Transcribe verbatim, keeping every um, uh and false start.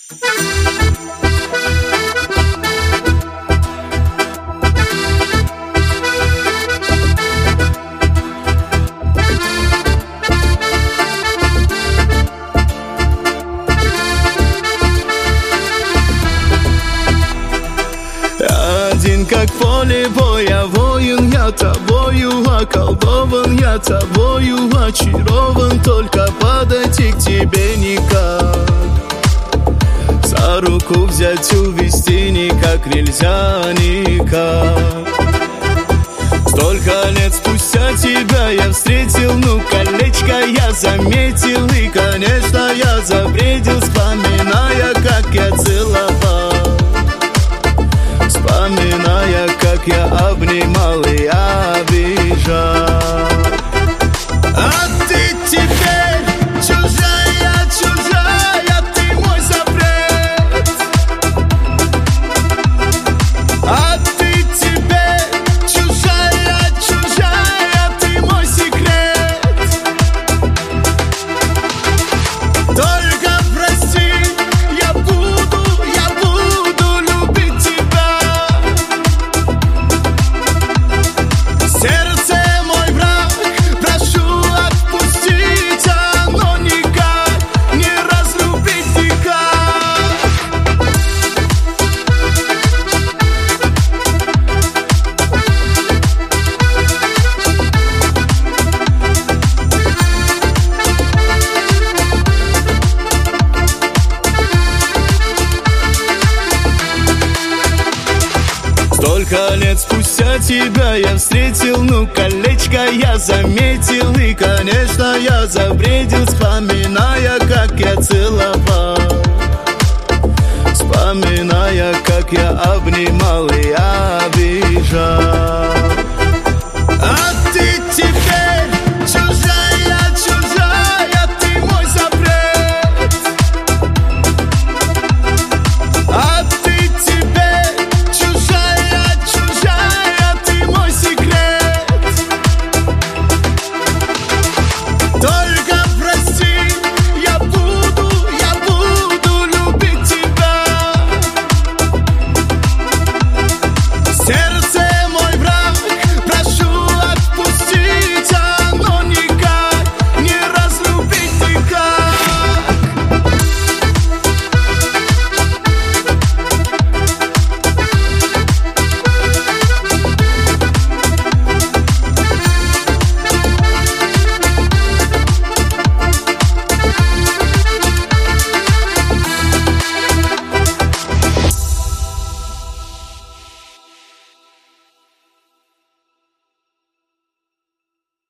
Один как поле боя, воин я тобою, околдован я тобою, очарован, только подойти к тебе никак. За руку взять, увести никак нельзя, никак. Столько лет спустя тебя я встретил, ну колечко я заметил, и, конечно, я забредил, вспоминая, как я целовал, вспоминая, как я обнимал и обижал. А ты теперь чужая, чужая, ты мой запрет. А ты теперь чужая, чужая, ты мой секрет. Только прости, я буду, я буду любить тебя. Сердце мой враг, прошу отпустить, оно никак не разлюбить никак. Столько лет спустя тебя я встретил, ну колечко я заметил, и, конечно, я забредил, вспоминая, как я целовал, вспоминая, как я обнимал и